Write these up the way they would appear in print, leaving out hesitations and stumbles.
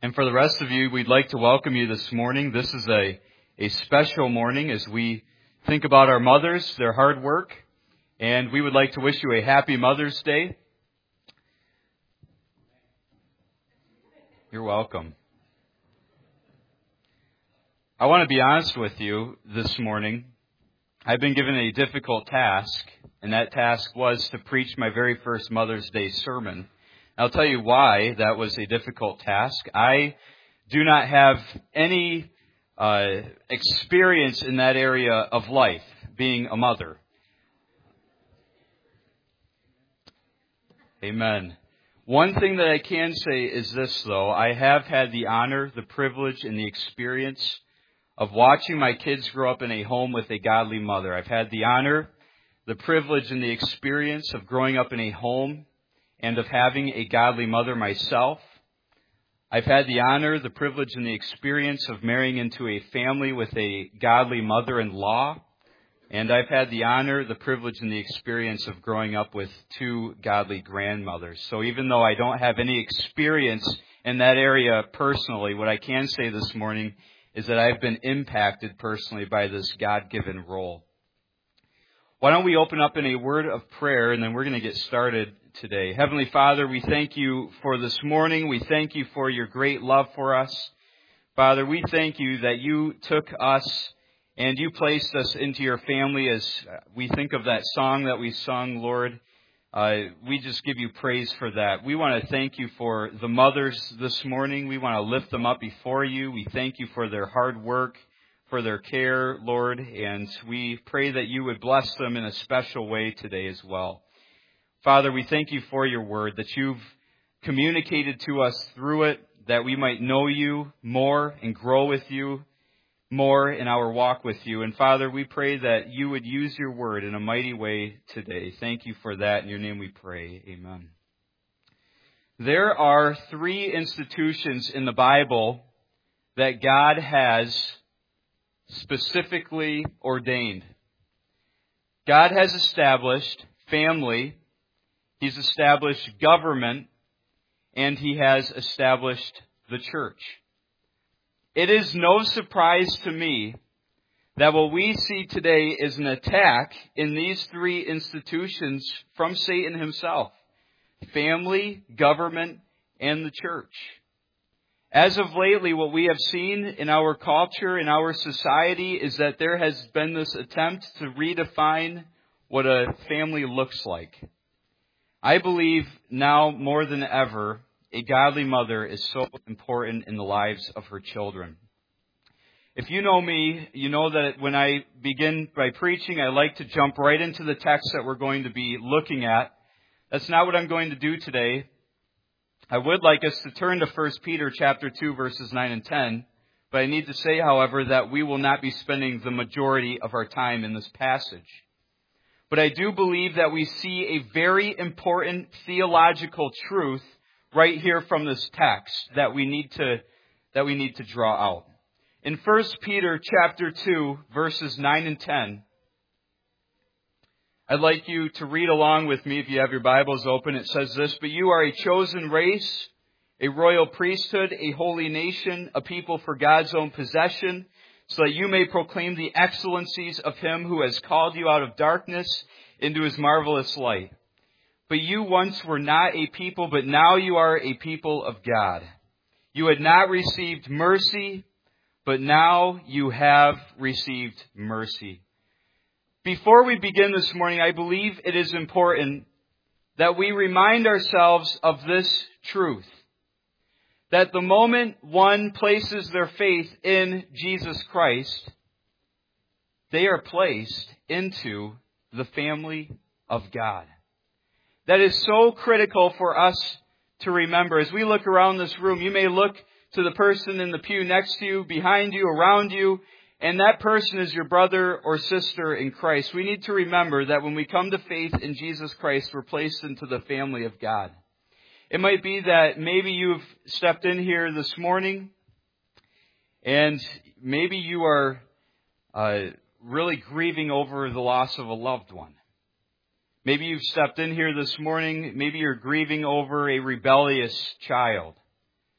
And for the rest of you, we'd like to welcome you this morning. This is a special morning as we think about our mothers, their hard work, and we would like to wish you a happy Mother's Day. You're welcome. I want to be honest with you this morning. I've been given a difficult task, and that task was to preach my very first Mother's Day sermon. I'll tell you why that was a difficult task. I do not have any experience in that area of life, being a mother. Amen. One thing that I can say is this, though. I have had the honor, the privilege, and the experience of watching my kids grow up in a home with a godly mother. I've had the honor, the privilege, and the experience of growing up in a home and of having a godly mother myself. I've had the honor, the privilege, and the experience of marrying into a family with a godly mother-in-law. And I've had the honor, the privilege, and the experience of growing up with two godly grandmothers. So even though I don't have any experience in that area personally, what I can say this morning is that I've been impacted personally by this God-given role. Why don't we open up in a word of prayer, and then we're going to get started today. Heavenly Father, we thank you for this morning. We thank you for your great love for us. Father, we thank you that you took us and you placed us into your family. As we think of that song that we sung, Lord, we just give you praise for that. We want to thank you for the mothers this morning. We want to lift them up before you. We thank you for their hard work, for their care, Lord, and we pray that you would bless them in a special way today as well. Father, we thank you for your word, that you've communicated to us through it, that we might know you more and grow with you more in our walk with you. And Father, we pray that you would use your word in a mighty way today. Thank you for that. In your name we pray. Amen. There are three institutions in the Bible that God has specifically ordained. God has established family, He's established government, and He has established the church. It is no surprise to me that what we see today is an attack in these three institutions from Satan himself: family, government, and the church. As of lately, what we have seen in our culture, in our society, is that there has been this attempt to redefine what a family looks like. I believe now more than ever, a godly mother is so important in the lives of her children. If you know me, you know that when I begin by preaching, I like to jump right into the text that we're going to be looking at. That's not what I'm going to do today. I would like us to turn to 1 Peter chapter 2, verses 9 and 10. But I need to say, however, that we will not be spending the majority of our time in this passage. But I do believe that we see a very important theological truth right here from this text that we need to draw out. In 1 Peter chapter 2, verses 9 and 10, I'd like you to read along with me if you have your Bibles open. It says this: "But you are a chosen race, a royal priesthood, a holy nation, a people for God's own possession, so that you may proclaim the excellencies of Him who has called you out of darkness into His marvelous light. But you once were not a people, but now you are a people of God. You had not received mercy, but now you have received mercy." Before we begin this morning, I believe it is important that we remind ourselves of this truth: that the moment one places their faith in Jesus Christ, they are placed into the family of God. That is so critical for us to remember. As we look around this room, you may look to the person in the pew next to you, behind you, around you, and that person is your brother or sister in Christ. We need to remember that when we come to faith in Jesus Christ, we're placed into the family of God. It might be that maybe you've stepped in here this morning and maybe you are really grieving over the loss of a loved one. Maybe you've stepped in here this morning. Maybe you're grieving over a rebellious child.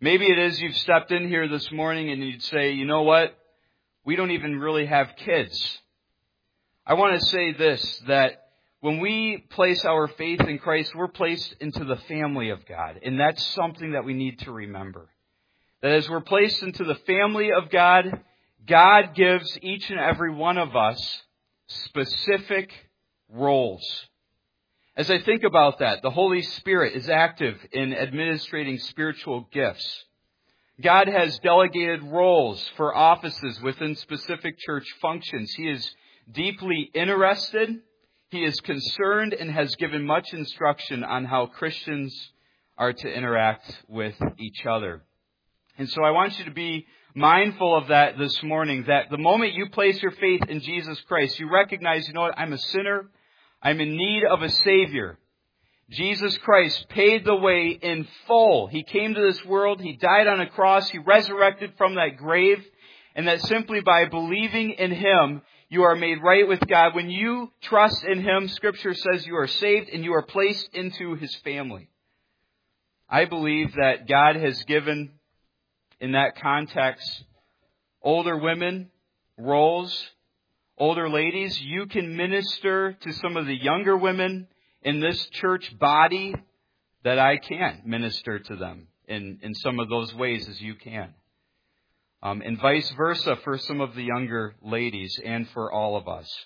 Maybe it is you've stepped in here this morning and you'd say, you know what? We don't even really have kids. I want to say this, that when we place our faith in Christ, we're placed into the family of God. And that's something that we need to remember. That as we're placed into the family of God, God gives each and every one of us specific roles. As I think about that, the Holy Spirit is active in administrating spiritual gifts. God has delegated roles for offices within specific church functions. He is deeply interested. He is concerned and has given much instruction on how Christians are to interact with each other. And so I want you to be mindful of that this morning, that the moment you place your faith in Jesus Christ, you recognize, you know what, I'm a sinner. I'm in need of a Savior. Jesus Christ paid the way in full. He came to this world. He died on a cross. He resurrected from that grave. And that simply by believing in Him, you are made right with God. When you trust in Him, Scripture says you are saved and you are placed into His family. I believe that God has given, in that context, older women roles. Older ladies, you can minister to some of the younger women in this church body that I can't minister to them in some of those ways as you can. And vice versa for some of the younger ladies and for all of us.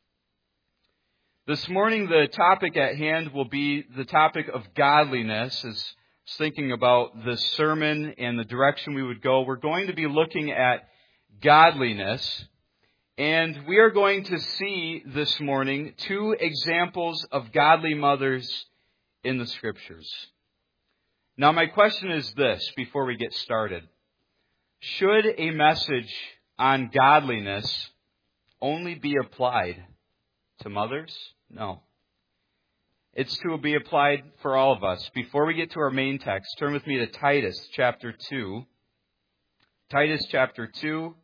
This morning, the topic at hand will be the topic of godliness. As I was thinking about this sermon and the direction we would go, we're going to be looking at godliness. And we are going to see this morning 2 examples of godly mothers in the Scriptures. Now, my question is this before we get started. Should a message on godliness only be applied to mothers? No. It's to be applied for all of us. Before we get to our main text, turn with me to Titus chapter 2. Titus chapter 2.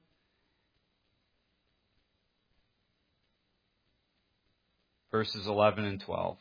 Verses 11 and 12.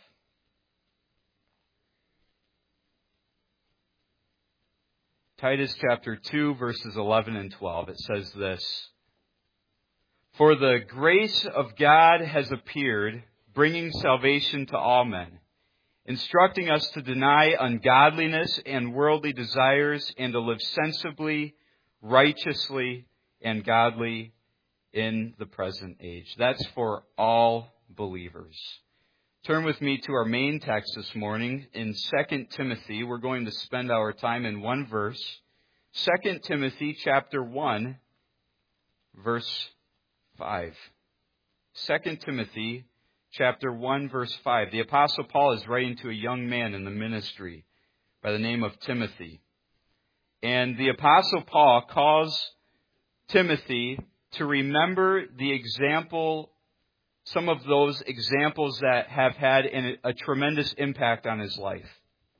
Titus chapter 2, verses 11 and 12. It says this: For the grace of God has appeared, bringing salvation to all men, instructing us to deny ungodliness and worldly desires, and to live sensibly, righteously, and godly in the present age. That's for all believers. Turn with me to our main text this morning in 2 Timothy. We're going to spend our time in one verse. 2 Timothy chapter 1, verse 5. 2 Timothy chapter 1, verse 5. The Apostle Paul is writing to a young man in the ministry by the name of Timothy. And the Apostle Paul calls Timothy to remember the example, some of those examples that have had a tremendous impact on his life.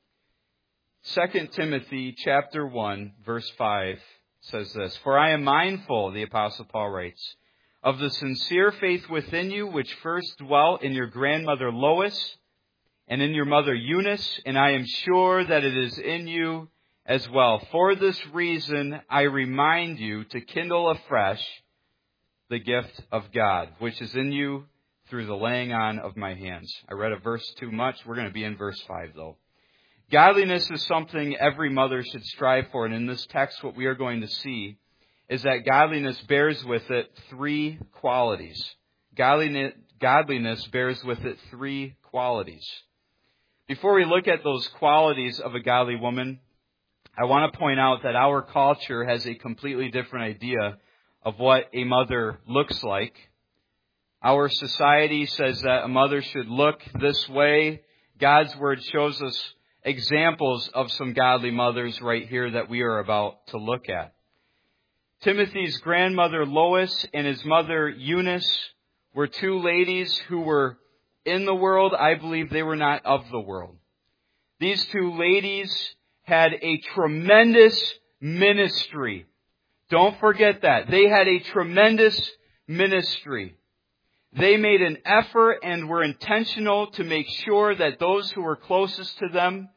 2 Timothy chapter 1, verse 5 says this: For I am mindful, the Apostle Paul writes, of the sincere faith within you, which first dwelt in your grandmother Lois and in your mother Eunice, and I am sure that it is in you as well. For this reason, I remind you to kindle afresh the gift of God, which is in you through the laying on of my hands. I read a verse too much. We're going to be in verse 5, though. Godliness is something every mother should strive for. And in this text, what we are going to see is that godliness bears with it 3 qualities. Godliness bears with it 3 qualities. Before we look at those qualities of a godly woman, I want to point out that our culture has a completely different idea of what a mother looks like. Our society says that a mother should look this way. God's Word shows us examples of some godly mothers right here that we are about to look at. Timothy's grandmother Lois and his mother Eunice were 2 ladies who were in the world. I believe they were not of the world. These 2 ladies had a tremendous ministry. Don't forget that. They had a tremendous ministry. They made an effort and were intentional to make sure that those who were closest to them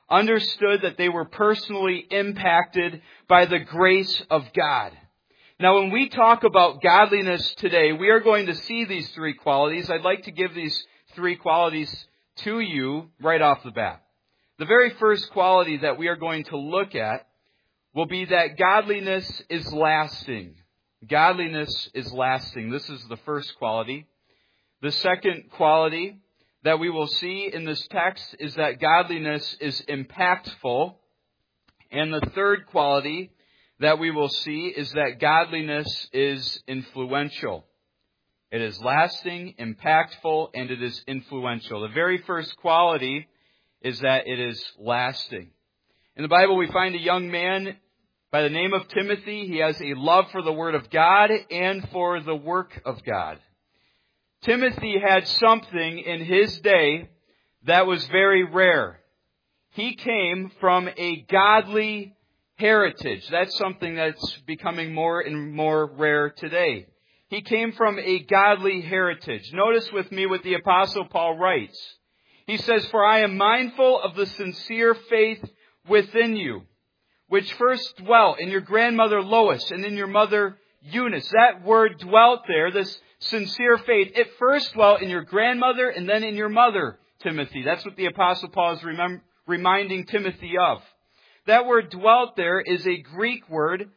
understood that they were personally impacted by the grace of God. Now, when we talk about godliness today, we are going to see these three qualities. I'd like to give these three qualities to you right off the bat. The very first quality that we are going to look at will be that godliness is lasting. Godliness is lasting. This is the first quality. The second quality that we will see in this text is that godliness is impactful. And the third quality that we will see is that godliness is influential. It is lasting, impactful, and it is influential. The very first quality is that it is lasting. In the Bible, we find a young man by the name of Timothy. He has a love for the Word of God and for the work of God. Timothy had something in his day that was very rare. He came from a godly heritage. That's something that's becoming more and more rare today. He came from a godly heritage. Notice with me what the Apostle Paul writes. He says, "For I am mindful of the sincere faith within you, which first dwelt in your grandmother Lois and in your mother Eunice." That word dwelt there, this sincere faith, it first dwelt in your grandmother and then in your mother, Timothy. That's what the Apostle Paul is reminding Timothy of. That word dwelt there is a Greek word.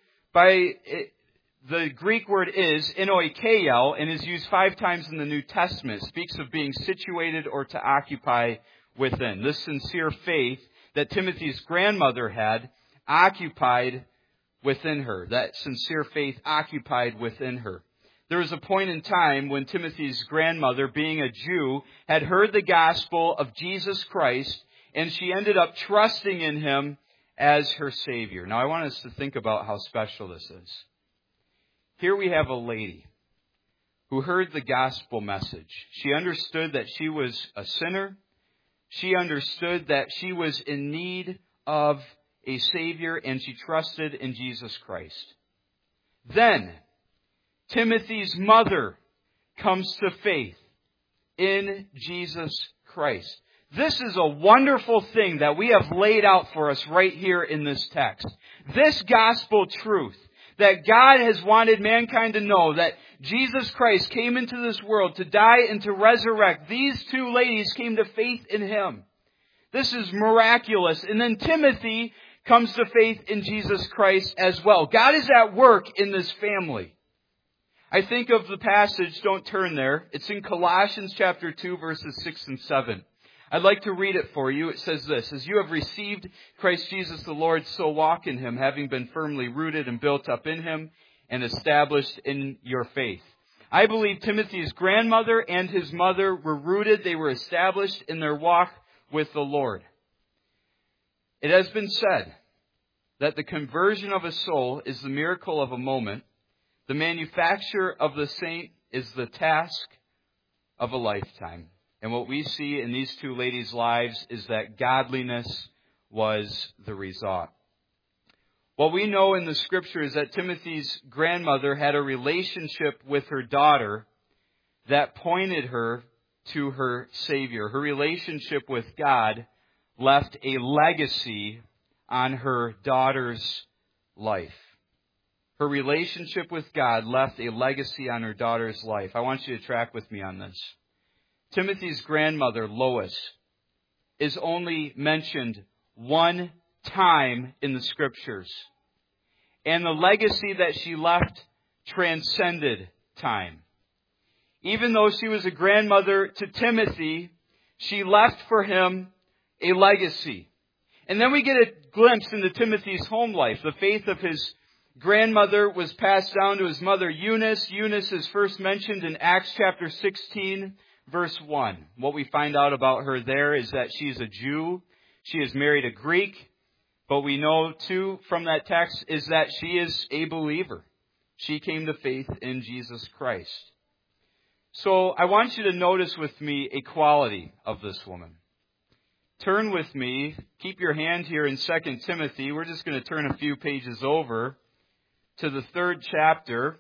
The Greek word is enoikeo and is used 5 times in the New Testament. It speaks of being situated or to occupy within. This sincere faith that Timothy's grandmother had occupied within her. That sincere faith occupied within her. There was a point in time when Timothy's grandmother, being a Jew, had heard the gospel of Jesus Christ, and she ended up trusting in Him as her Savior. Now, I want us to think about how special this is. Here we have a lady who heard the gospel message. She understood that she was a sinner. She understood that she was in need of a Savior, and she trusted in Jesus Christ. Then, Timothy's mother comes to faith in Jesus Christ. This is a wonderful thing that we have laid out for us right here in this text. This gospel truth that God has wanted mankind to know, that Jesus Christ came into this world to die and to resurrect. These two ladies came to faith in Him. This is miraculous. And then Timothy comes to faith in Jesus Christ as well. God is at work in this family. I think of the passage, don't turn there. It's in Colossians chapter 2, verses 6 and 7. I'd like to read it for you. It says this: "As you have received Christ Jesus the Lord, so walk in Him, having been firmly rooted and built up in Him and established in your faith." I believe Timothy's grandmother and his mother were rooted. They were established in their walk with the Lord. It has been said that the conversion of a soul is the miracle of a moment. The manufacture of the saint is the task of a lifetime. And what we see in these two ladies' lives is that godliness was the result. What we know in the Scripture is that Timothy's grandmother had a relationship with her daughter that pointed her to her Savior. Her relationship with God left a legacy on her daughter's life. Her relationship with God left a legacy on her daughter's life. I want you to track with me on this. Timothy's grandmother, Lois, is only mentioned one time in the Scriptures. And the legacy that she left transcended time. Even though she was a grandmother to Timothy, she left for him a legacy. And then we get a glimpse into Timothy's home life. The faith of his grandmother was passed down to his mother Eunice. Eunice is first mentioned in Acts chapter 16, verse 1. What we find out about her there is that she's a Jew. She has married a Greek. But we know, too, from that text, is that she is a believer. She came to faith in Jesus Christ. So I want you to notice with me a quality of this woman. Turn with me, keep your hand here in 2 Timothy. We're just going to turn a few pages over to the 3rd chapter.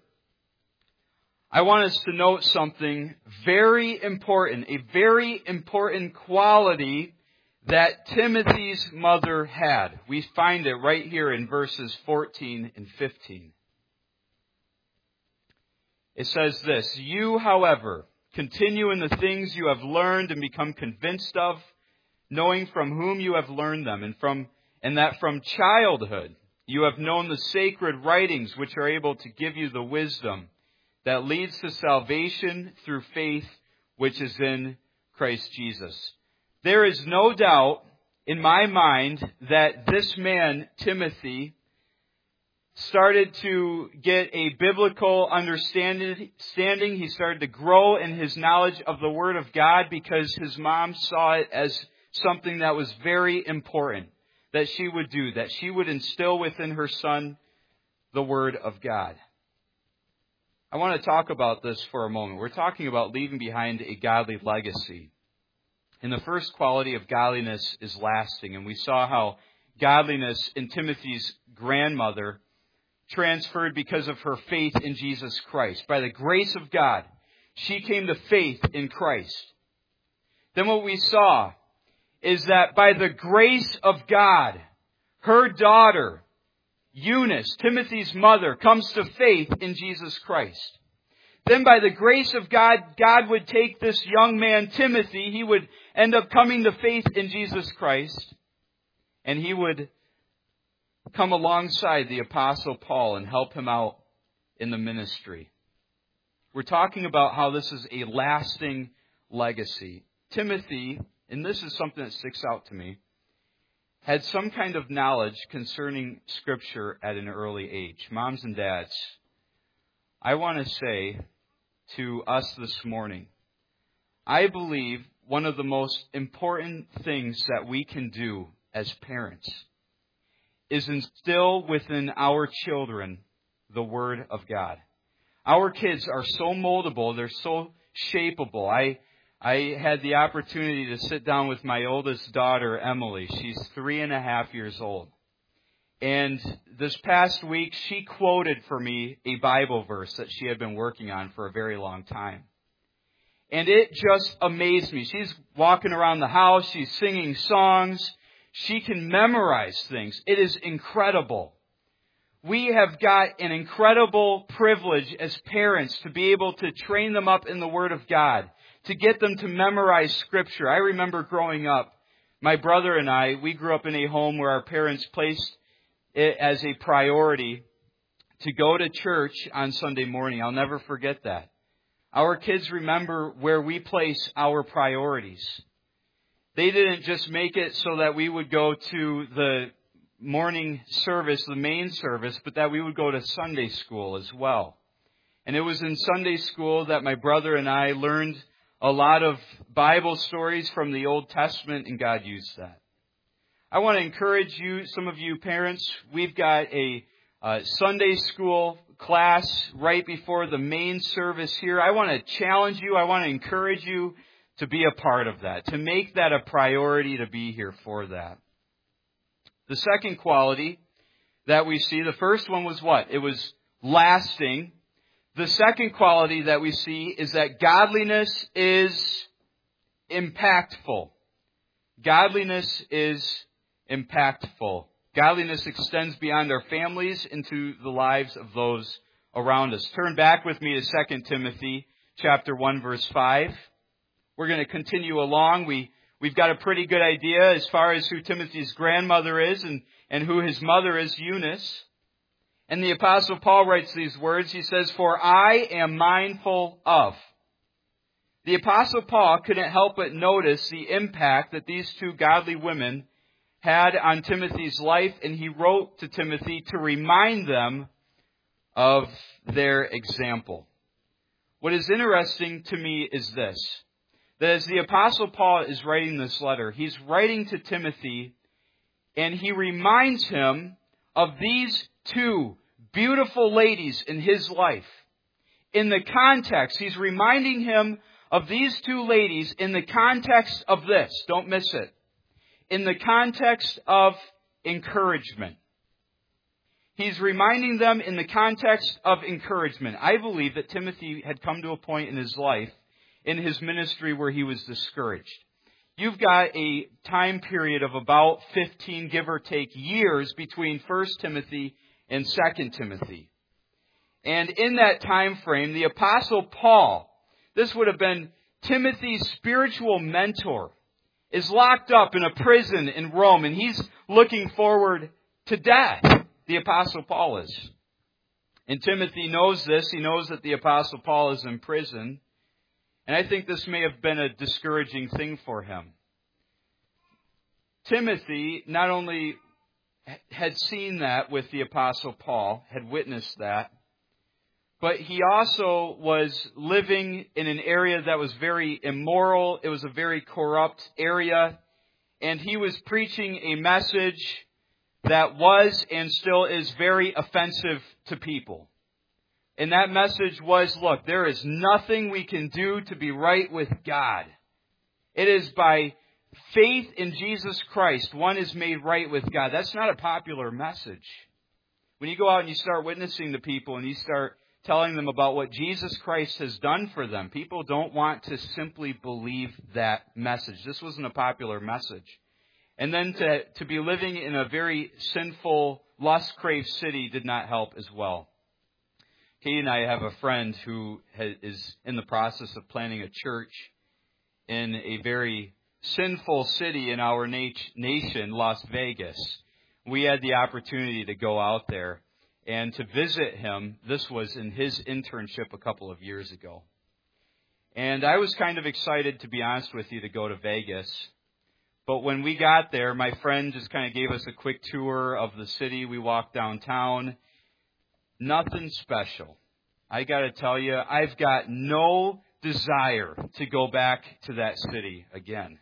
I want us to note something very important, a very important quality that Timothy's mother had. We find it right here in verses 14 and 15. It says this, "You, however, continue in the things you have learned and become convinced of, knowing from whom you have learned them, and that from childhood you have known the sacred writings which are able to give you the wisdom that leads to salvation through faith which is in Christ Jesus." There is no doubt in my mind that this man, Timothy, started to get a biblical understanding. He started to grow in his knowledge of the Word of God because his mom saw it as something that was very important that she would do, that she would instill within her son the Word of God. I want to talk about this for a moment. We're talking about leaving behind a godly legacy. And the first quality of godliness is lasting. And we saw how godliness in Timothy's grandmother transferred because of her faith in Jesus Christ. By the grace of God, she came to faith in Christ. Then what we saw is that by the grace of God, her daughter, Eunice, Timothy's mother, comes to faith in Jesus Christ. Then by the grace of God, God would take this young man, Timothy, he would end up coming to faith in Jesus Christ, and he would come alongside the Apostle Paul and help him out in the ministry. We're talking about how this is a lasting legacy. Timothy, and this is something that sticks out to me, had some kind of knowledge concerning Scripture at an early age. Moms and dads, I want to say to us this morning, I believe one of the most important things that we can do as parents is instill within our children the Word of God. Our kids are so moldable, they're so shapeable. I had the opportunity to sit down with my oldest daughter, Emily. She's 3.5 years old. And this past week, she quoted for me a Bible verse that she had been working on for a very long time. And it just amazed me. She's walking around the house, she's singing songs, she can memorize things. It is incredible. We have got an incredible privilege as parents to be able to train them up in the Word of God, to get them to memorize Scripture. I remember growing up, my brother and I, we grew up in a home where our parents placed it as a priority to go to church on Sunday morning. I'll never forget that. Our kids remember where we place our priorities. They didn't just make it so that we would go to the morning service, the main service, but that we would go to Sunday school as well. And it was in Sunday school that my brother and I learned a lot of Bible stories from the Old Testament, and God used that. I want to encourage you, some of you parents, we've got a Sunday school class right before the main service here. I want to challenge you, I want to encourage you to be a part of that, to make that a priority to be here for that. The second quality that we see, the first one was what? It was lasting. The second quality that we see is that godliness is impactful. Godliness is impactful. Godliness extends beyond our families into the lives of those around us. Turn back with me to 2 Timothy chapter 1, verse 5. We're going to continue along. We've got a pretty good idea as far as who Timothy's grandmother is and who his mother is, Eunice. And the Apostle Paul writes these words. He says, "For I am mindful of." The Apostle Paul couldn't help but notice the impact that these two godly women had on Timothy's life, and he wrote to Timothy to remind them of their example. What is interesting to me is this, that as the Apostle Paul is writing this letter, he's writing to Timothy, and he reminds him of these two beautiful ladies in his life. In the context, he's reminding him of these two ladies in the context of this. Don't miss it. In the context of encouragement. He's reminding them in the context of encouragement. I believe that Timothy had come to a point in his life, in his ministry, where he was discouraged. you've got a time period of about 15, give or take, years between 1 Timothy and 2 Timothy. And in that time frame, the Apostle Paul, this would have been Timothy's spiritual mentor, is locked up in a prison in Rome, and he's looking forward to death. The Apostle Paul is. And Timothy knows this. He knows that the Apostle Paul is in prison. And I think this may have been a discouraging thing for him. Timothy not only had seen that with the Apostle Paul, had witnessed that, but he also was living in an area that was very immoral. It was a very corrupt area. And he was preaching a message that was and still is very offensive to people. And that message was, look, there is nothing we can do to be right with God. It is by faith in Jesus Christ, one is made right with God. That's not a popular message. When you go out and you start witnessing to people and you start telling them about what Jesus Christ has done for them, people don't want to simply believe that message. This wasn't a popular message. And then to be living in a very sinful, lust-craved city did not help as well. Katie and I have a friend who is in the process of planning a church in a very sinful city in our nation, Las Vegas. We had the opportunity to go out there and to visit him. This was in his internship a couple of years ago. And I was kind of excited, to be honest with you, to go to Vegas. But when we got there, my friend just kind of gave us a quick tour of the city. We walked downtown. Nothing special. I got to tell you, I've got no desire to go back to that city again.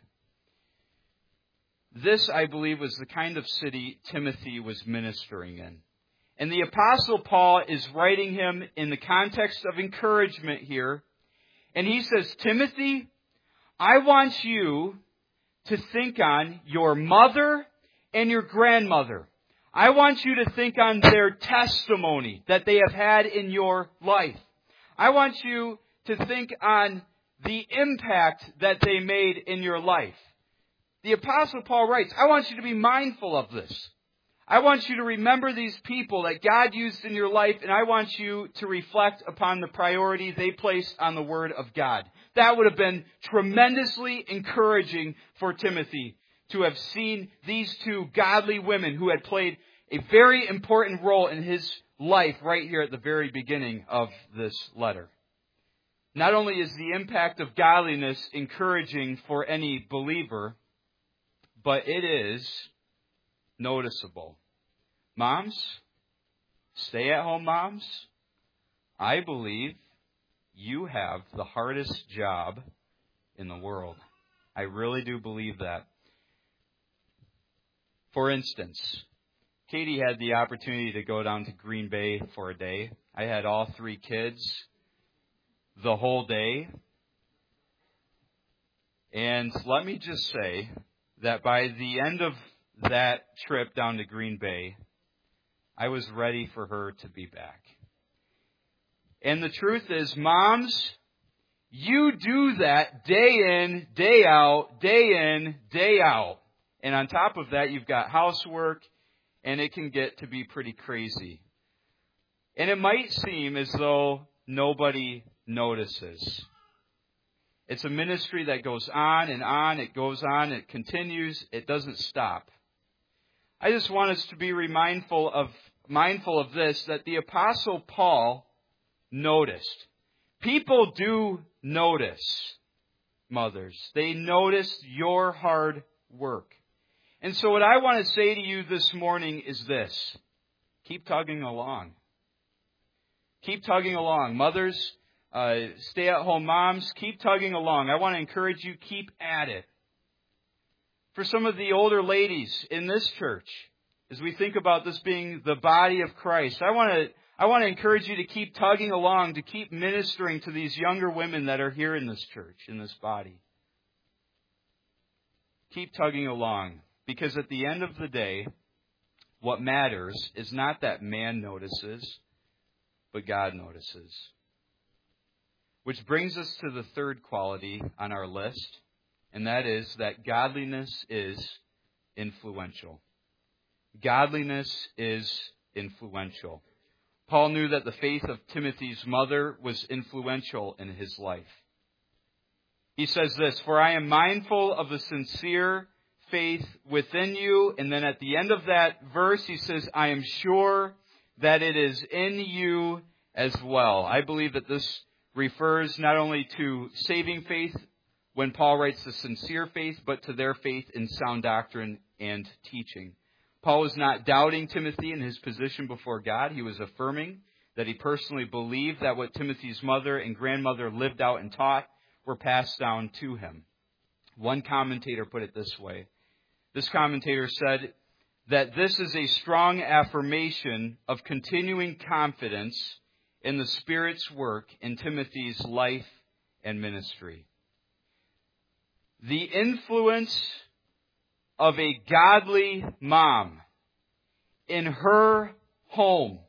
This, I believe, was the kind of city Timothy was ministering in. And the Apostle Paul is writing him in the context of encouragement here. And he says, Timothy, I want you to think on your mother and your grandmother. I want you to think on their testimony that they have had in your life. I want you to think on the impact that they made in your life. The Apostle Paul writes, I want you to be mindful of this. I want you to remember these people that God used in your life, and I want you to reflect upon the priority they placed on the Word of God. That would have been tremendously encouraging for Timothy to have seen these two godly women who had played a very important role in his life right here at the very beginning of this letter. Not only is the impact of godliness encouraging for any believer, but it is noticeable. Moms, stay-at-home moms, I believe you have the hardest job in the world. I really do believe that. For instance, Katie had the opportunity to go down to Green Bay for a day. I had all 3 kids the whole day. And let me just say that by the end of that trip down to Green Bay, I was ready for her to be back. And the truth is, moms, you do that day in, day out, day in, day out. And on top of that, you've got housework, and it can get to be pretty crazy. And it might seem as though nobody notices. It's a ministry that goes on and on. It goes on. It continues. It doesn't stop. I just want us to be mindful of this, that the Apostle Paul noticed. People do notice, mothers. They notice your hard work. And so what I want to say to you this morning is this. Keep tugging along. Keep tugging along. Mothers, stay-at-home moms, keep tugging along. I want to encourage you, keep at it. For some of the older ladies in this church, as we think about this being the body of Christ, I want to encourage you to keep tugging along, to keep ministering to these younger women that are here in this church, in this body. Keep tugging along, because at the end of the day, what matters is not that man notices, but God notices. Which brings us to the third quality on our list, and that is that godliness is influential. Godliness is influential. Paul knew that the faith of Timothy's mother was influential in his life. He says this, "For I am mindful of the sincere faith within you." And then at the end of that verse, he says, "I am sure that it is in you as well." I believe that this refers not only to saving faith when Paul writes the sincere faith, but to their faith in sound doctrine and teaching. Paul was not doubting Timothy in his position before God. He was affirming that he personally believed that what Timothy's mother and grandmother lived out and taught were passed down to him. One commentator put it this way. This commentator said that this is a strong affirmation of continuing confidence in the Spirit's work in Timothy's life and ministry. The influence of a godly mom in her home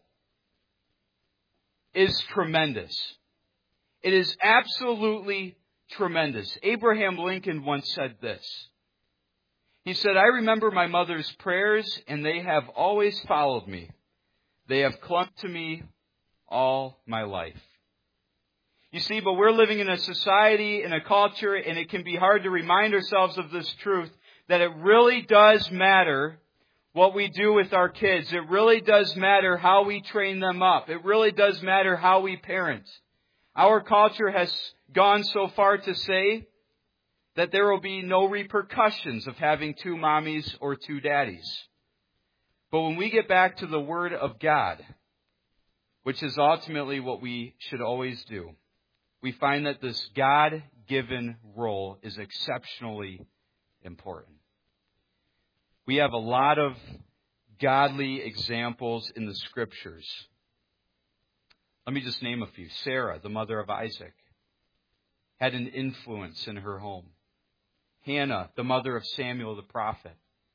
is tremendous. It is absolutely tremendous. Abraham Lincoln once said this. He said, "I remember my mother's prayers, and they have always followed me. They have clung to me all my life." You see, but we're living in a society, in a culture, and it can be hard to remind ourselves of this truth, that it really does matter what we do with our kids. It really does matter how we train them up. It really does matter how we parent. Our culture has gone so far to say that there will be no repercussions of having two mommies or two daddies. But when we get back to the Word of God, which is ultimately what we should always do, we find that this God-given role is exceptionally important. We have a lot of godly examples in the Scriptures. Let me just name a few. Sarah, the mother of Isaac, had an influence in her home. Hannah, the mother of Samuel the prophet.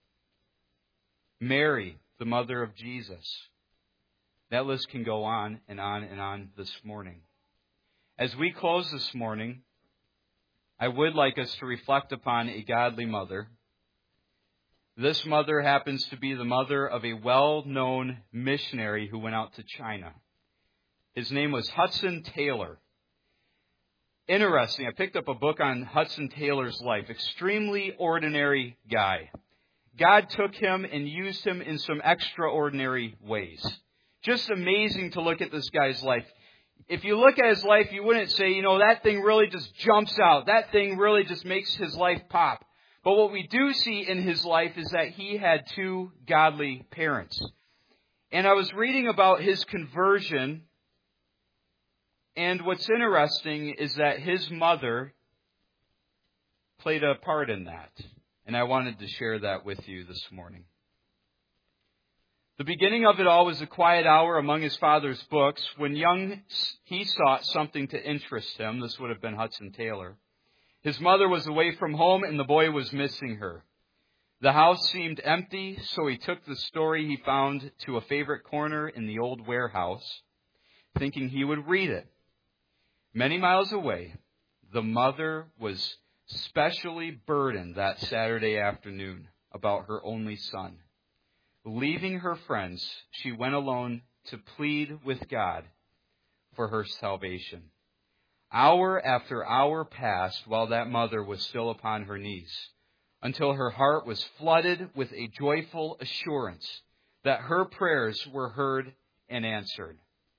Mary, the mother of Jesus. That list can go on and on and on this morning. As we close this morning, I would like us to reflect upon a godly mother. This mother happens to be the mother of a well-known missionary who went out to China. His name was Hudson Taylor. Interesting, I picked up a book on Hudson Taylor's life. Extremely ordinary guy. God took him and used him in some extraordinary ways. Just amazing to look at this guy's life. If you look at his life, you wouldn't say, that thing really just jumps out. That thing really just makes his life pop. But what we do see in his life is that he had two godly parents. And I was reading about his conversion, and what's interesting is that his mother played a part in that. And I wanted to share that with you this morning. The beginning of it all was a quiet hour among his father's books. When young, he sought something to interest him. This would have been Hudson Taylor. His mother was away from home, and the boy was missing her. The house seemed empty, so he took the story he found to a favorite corner in the old warehouse, thinking he would read it. Many miles away, the mother was specially burdened that Saturday afternoon about her only son. Leaving her friends, she went alone to plead with God for her salvation. Hour after hour passed while that mother was still upon her knees, until her heart was flooded with a joyful assurance that her prayers were heard and answered.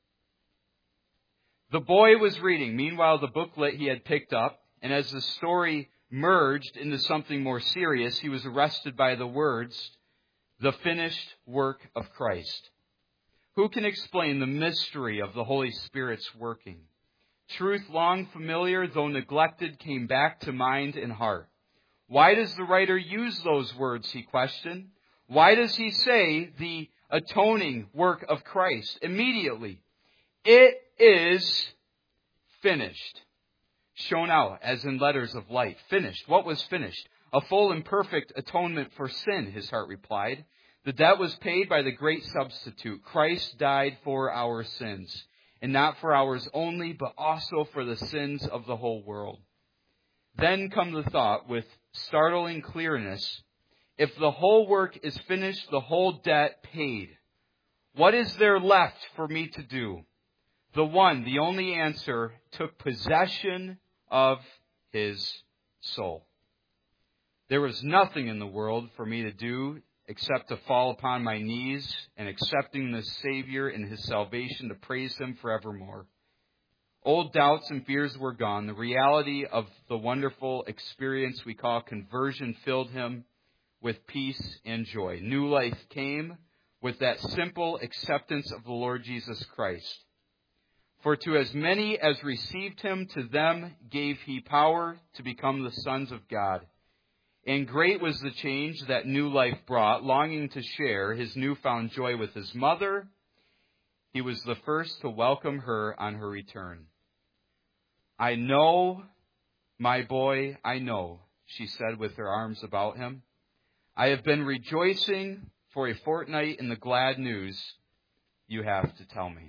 The boy was reading. Meanwhile, the booklet he had picked up, and as the story merged into something more serious, he was arrested by the words, "The finished work of Christ." Who can explain the mystery of the Holy Spirit's working? Truth long familiar, though neglected, came back to mind and heart. Why does the writer use those words, he questioned. Why does he say the atoning work of Christ immediately? It is finished. Shown out as in letters of light. Finished. What was finished? A full and perfect atonement for sin, his heart replied. The debt was paid by the great substitute. Christ died for our sins, and not for ours only, but also for the sins of the whole world. Then come the thought with startling clearness, if the whole work is finished, the whole debt paid, what is there left for me to do? The only answer, took possession of his soul. There was nothing in the world for me to do except to fall upon my knees and accepting the Savior and his salvation to praise him forevermore. Old doubts and fears were gone. The reality of the wonderful experience we call conversion filled him with peace and joy. New life came with that simple acceptance of the Lord Jesus Christ. For to as many as received him, to them gave he power to become the sons of God. And great was the change that new life brought. Longing to share his newfound joy with his mother, he was the first to welcome her on her return. I know, my boy, I know, she said with her arms about him. I have been rejoicing for a fortnight in the glad news you have to tell me.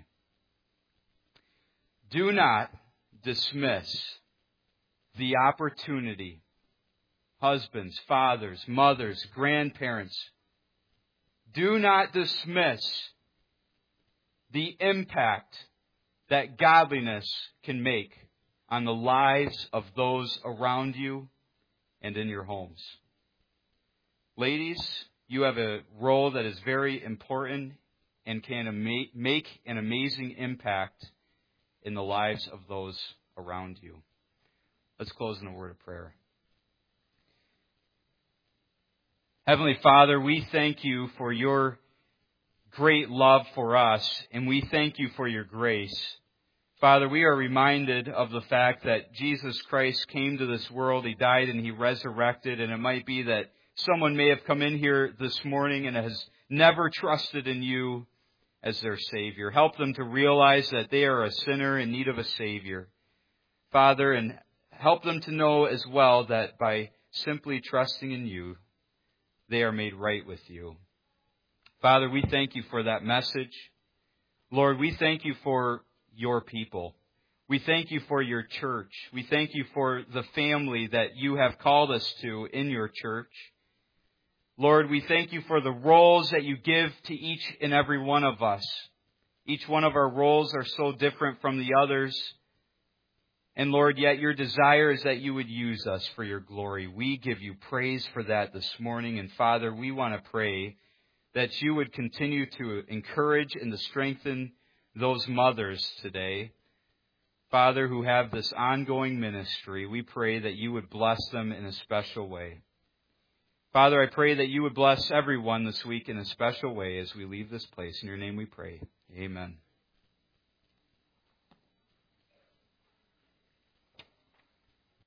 Do not dismiss the opportunity. Husbands, fathers, mothers, grandparents, do not dismiss the impact that godliness can make on the lives of those around you and in your homes. Ladies, you have a role that is very important and can make an amazing impact in the lives of those around you. Let's close in a word of prayer. Heavenly Father, we thank you for your great love for us, and we thank you for your grace. Father, we are reminded of the fact that Jesus Christ came to this world, he died and he resurrected, and it might be that someone may have come in here this morning and has never trusted in you as their Savior. Help them to realize that they are a sinner in need of a Savior. Father, and help them to know as well that by simply trusting in you, they are made right with you. Father, we thank you for that message. Lord, we thank you for your people. We thank you for your church. We thank you for the family that you have called us to in your church. Lord, we thank you for the roles that you give to each and every one of us. Each one of our roles are so different from the others. And Lord, yet your desire is that you would use us for your glory. We give you praise for that this morning. And Father, we want to pray that you would continue to encourage and to strengthen those mothers today, Father, who have this ongoing ministry. We pray that you would bless them in a special way. Father, I pray that you would bless everyone this week in a special way as we leave this place. In your name we pray. Amen.